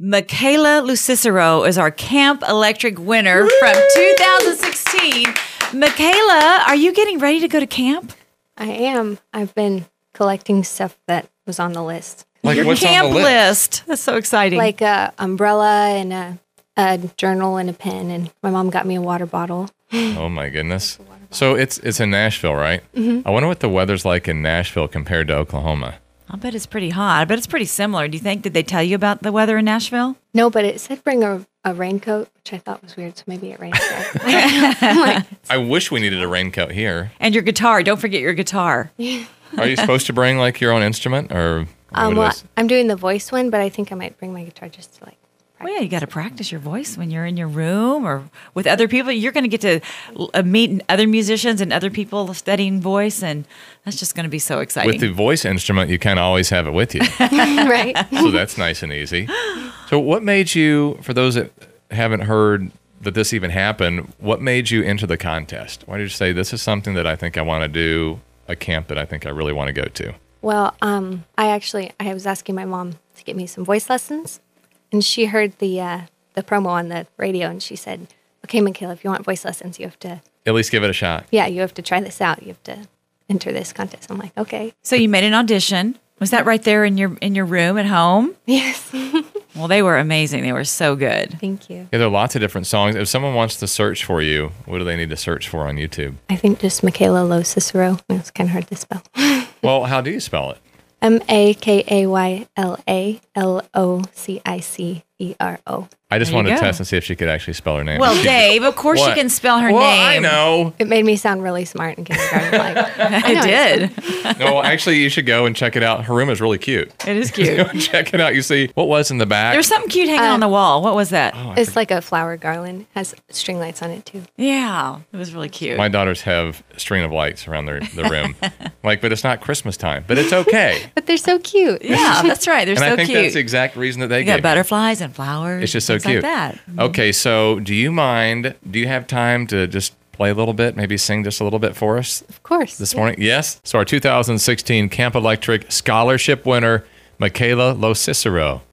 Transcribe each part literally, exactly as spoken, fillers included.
Michaela Lucicero is our Camp Electric winner Woo! From two thousand sixteen. Michaela, are you getting ready to go to camp? I am. I've been collecting stuff that was on the list. Like Your what's camp on the list? list. That's so exciting. Like a umbrella and a, a journal and a pen, and my mom got me a water bottle. Oh my goodness. So it's it's in Nashville, right? Mm-hmm. I wonder what the weather's like in Nashville compared to Oklahoma. I bet it's pretty hot. I bet it's pretty similar. Do you think, did they tell you about the weather in Nashville? No, but it said bring a, a raincoat, which I thought was weird, so maybe it rains there. I'm like, I wish we needed a raincoat here. And your guitar. Don't forget your guitar. Are you supposed to bring like your own instrument or um, what well, is? I'm doing the voice one, but I think I might bring my guitar just to like practice. Well, yeah, you got to practice your voice when you're in your room or with other people. You're going to get to uh, meet other musicians and other people studying voice, and that's just going to be so exciting. With the voice instrument, you kind of always have it with you. Right. So that's nice and easy. So what made you, for those that haven't heard that this even happened, what made you enter the contest? Why did you say, this is something that I think I want to do, a camp that I think I really want to go to? Well, um, I actually, I was asking my mom to get me some voice lessons, and she heard the uh, the promo on the radio, and she said, okay, Michaela, if you want voice lessons, you have to, At least give it a shot. yeah, you have to try this out. You have to enter this contest. I'm like, okay. So you made an audition. Was that right there in your in your room at home? Yes. Well, they were amazing. They were so good. Thank you. Yeah, there are lots of different songs. If someone wants to search for you, what do they need to search for on YouTube? I think just Michaela Lo Cicero. It's kind of hard to spell. Well, how do you spell it? M A K A Y L A L O C I C E R O. I just There you wanted to go. test and see if she could actually spell her name. Well, She- Dave, of course What? you can spell her well, name. I know. It made me sound really smart in kindergarten. Like, I It know did. No, well, actually, you should go and check it out. Her room is really cute. It is cute. Go check it out. You see what was in the back. There's something cute hanging Uh, on the wall. What was that? Oh, I It's like a flower garland. Has string lights on it too. Yeah, it was really cute. My daughters have a string of lights around their the room, like, but it's not Christmas time. But it's okay. But they're so cute. Yeah, that's right. They're and so I think cute. that's the exact reason that they You gave got me. butterflies and flowers. It's just so things cute. like that. Okay, so do you mind? Do you have time to just play a little bit? Maybe sing just a little bit for us Of course. this yeah. morning? Yes. So our two thousand sixteen Camp Electric Scholarship winner, Michaela Lo Cicero.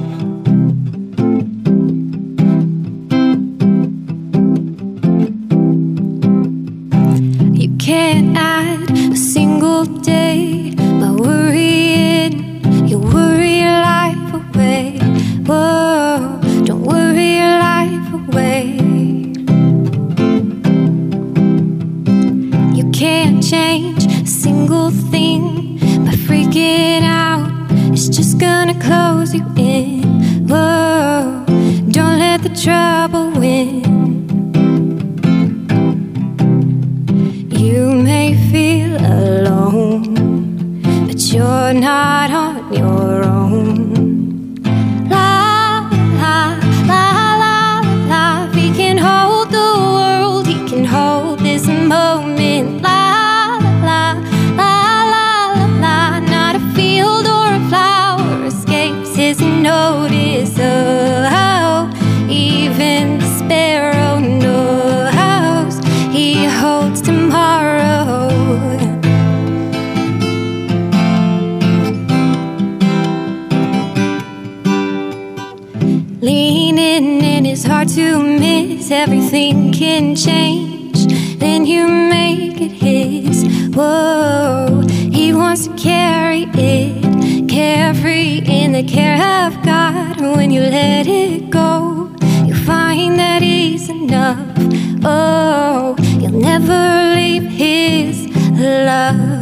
You can't add a single day by worrying. You worry your life away. Whoa, don't worry your life away. You can't change a single thing by freaking out. It's just gonna close you in. Whoa, don't let the trouble win. You may feel alone, but you're not on your own. La, la, la, la, la. He can hold the world, he can hold this moment. La, la, la, la, la, la. Not a field or a flower escapes his notice. Oh, even the sparrow knows he holds tomorrow. Leaning in is hard to miss. Everything can change, then you make it his. Whoa, he wants to carry it, carefree in the care of God. When you let it go, you find that he's enough. Oh, you'll never leave his love.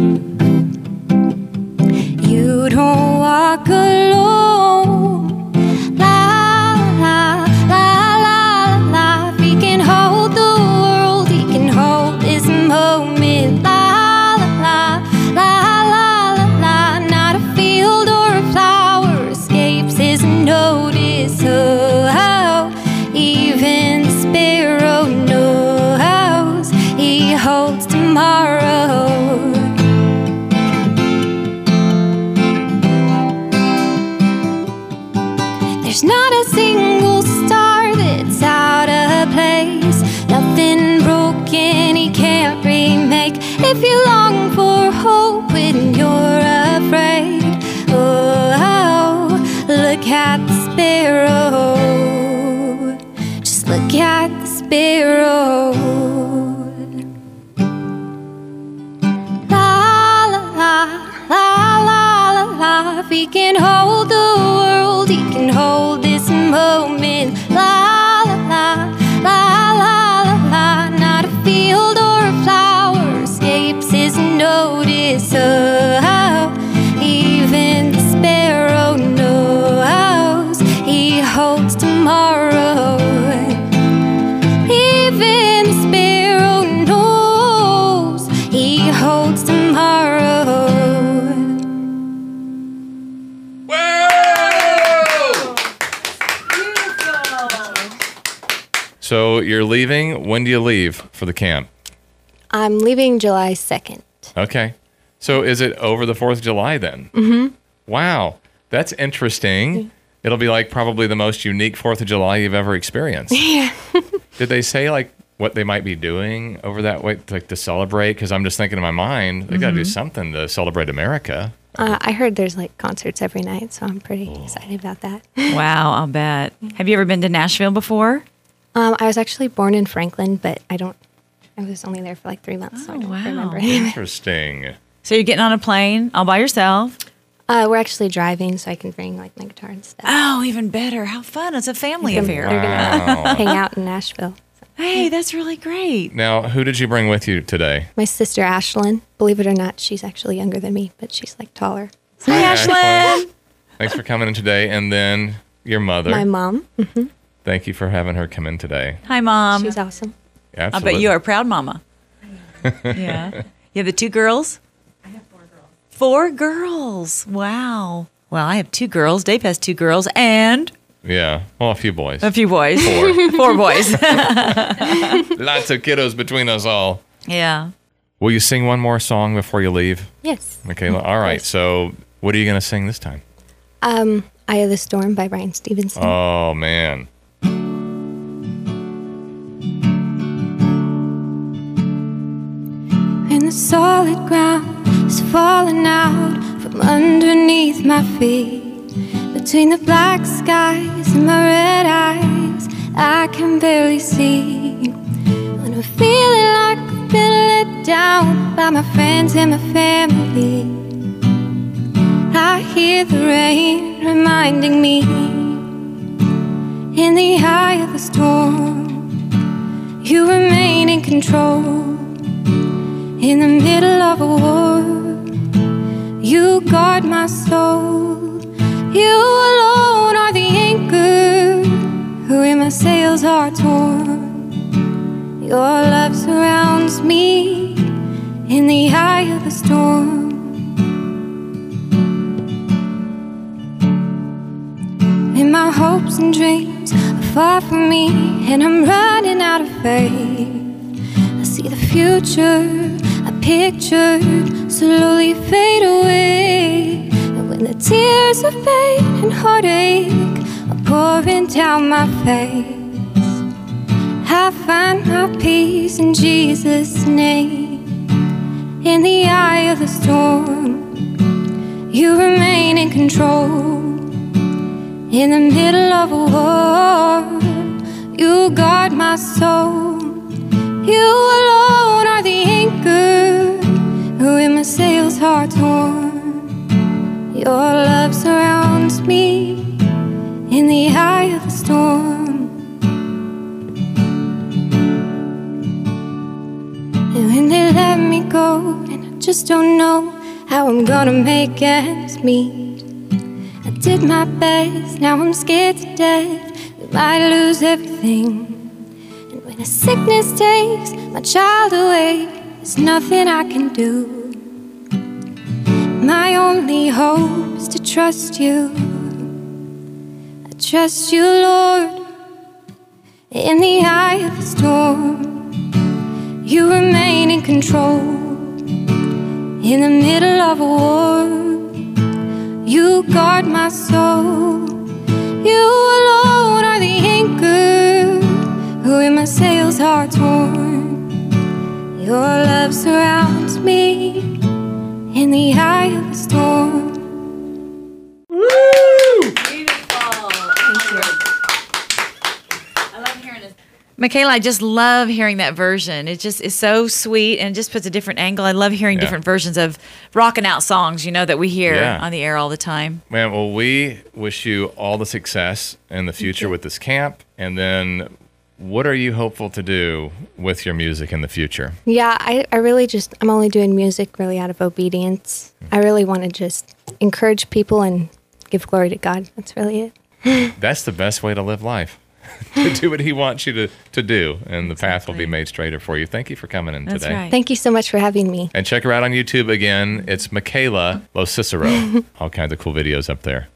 You don't walk alone. La, la, la, la, la. He can hold the world, he can hold this moment. La, la, la, la, la, la. Not a field or a flower escapes his notice. Oh, even the sparrow knows he holds tomorrow. There's not a single star that's out of place. Nothing broken he can't remake. If you long for hope when you're afraid, oh, look at the sparrow. Just look at the sparrow. La la la la la la la. If he can hold the world, he can hold this moment. La la la la la la la. Not a field or a flower escapes his notice. Oh, even the sparrow knows he holds tomorrow. Even the sparrow knows he holds tomorrow. So you're leaving. When do you leave for the camp? I'm leaving July second. Okay. So is it over the fourth of July then? Mm-hmm. Wow. That's interesting. It'll be like probably the most unique fourth of July you've ever experienced. Yeah. Did they say like what they might be doing over that way, like to celebrate? Because I'm just thinking in my mind, they got to do something to celebrate America. Uh, I heard there's like concerts every night, so I'm pretty excited about that. Wow, I'll bet. Have you ever been to Nashville before? Um, I was actually born in Franklin, but I don't. I was only there for like three months, so I Oh, don't wow. remember anything. Interesting. So you're getting on a plane all by yourself? Uh, we're actually driving, so I can bring like my guitar and stuff. Oh, even better. How fun. It's a family They're affair. gonna hang out in Nashville. Hey, that's really great. Now, who did you bring with you today? My sister Ashlyn, believe it or not, she's actually younger than me, but she's like taller. So Hi, Ashlyn. Ashlyn. Thanks for coming in today. And then your mother. my mom, Thank you for having her come in today. Hi, Mom. she's awesome. I Absolutely. bet you are a proud mama. Yeah. You have the two girls? I have four girls. Four girls. Wow. Well, I have two girls. Dave has two girls and Yeah. Well, a few boys. a few boys. Four. Four boys. Lots of kiddos between us all. Yeah. Will you sing one more song before you leave, Yes. Michaela? All right. course. So, what are you going to sing this time? Um, Eye of the Storm by Brian Stevenson. Oh, man. And the solid ground is falling out from underneath my feet. Between the black skies and my red eyes, I can barely see. When I'm feeling like I've been let down by my friends and my family, I hear the rain reminding me, in the eye of the storm, you remain in control. In the middle of a war, you guard my soul. You alone are the anchor when my sails are torn. Your love surrounds me in the eye of the storm. And my hopes and dreams are far from me, and I'm running out of faith. I see the future I pictured slowly fade away. And when the tears of pain and heartache are pouring down my face, I find my peace in Jesus' name. In the eye of the storm, you remain in control. In the middle of a war, you guard my soul. You alone are the anchor when my sails are torn. Your love surrounds me in the eye of the storm. And when they let me go, and I just don't know how I'm gonna make ends meet. I did my best, now I'm scared to death. We might lose everything. When a sickness takes my child away, there's nothing I can do. My only hope is to trust you. I trust you, Lord. In the eye of the storm, you remain in control. In the middle of a war, you guard my soul. You alone are the anchor when my sails are torn. Your love surrounds me in the eye of the storm. Beautiful. Michaela, I just love hearing that version. It just is so sweet and it just puts a different angle. I love hearing Yeah. different versions of rocking out songs, you know, that we hear Yeah. on the air all the time. Man, well, we wish you all the success in the future with this camp. And then what are you hopeful to do with your music in the future? Yeah, I, I really just, I'm only doing music really out of obedience. I really want to just encourage people and give glory to God. That's really it. That's the best way to live life. To do what he wants you to, to do, and the path will be made straighter for you. Thank you for coming in That's today. right. Thank you so much for having me. And check her out on YouTube again. It's Michaela Lo Cicero. All kinds of cool videos up there.